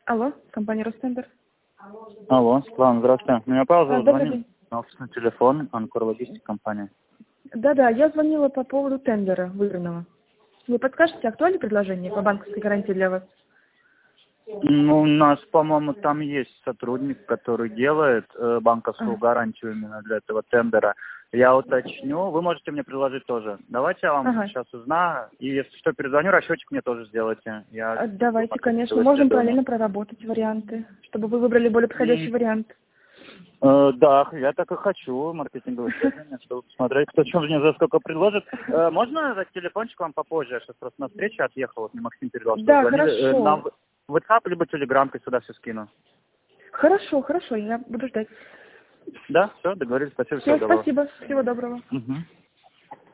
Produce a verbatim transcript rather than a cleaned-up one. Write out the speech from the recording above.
Алло, компания Ростендер. Алло, Светлана, здравствуйте. Меня Павел А, добрый звонит день. на офисный телефон, Анкор Логистик компания. Да-да, я звонила по поводу тендера выигранного. Вы подскажете, актуальное предложение по банковской гарантии для вас? Ну, у нас, по-моему, там есть сотрудник, который делает э, банковскую Ага. гарантию именно для этого тендера. Я уточню. Вы можете мне предложить тоже. Давайте я вам Ага. сейчас узнаю. И если что, перезвоню, расчетчик мне тоже сделайте. Я А, Давайте, пока конечно, делаю можем исследование. параллельно проработать варианты, чтобы вы выбрали более подходящий М, вариант. э, Да, я так и хочу. Маркетинговое исследование, чтобы посмотреть, кто что мне за сколько предложит. Э, Можно за телефончик вам попозже? Я сейчас просто на встречу отъехал. Вот мне Максим передал, что вы Да, звонили. Э, На хорошо. в- WhatsApp либо Telegram, я сюда все скину. Хорошо, хорошо, я буду ждать. Да, все, договорились. Спасибо, всего Все, доброго. спасибо, всего доброго. Мгм.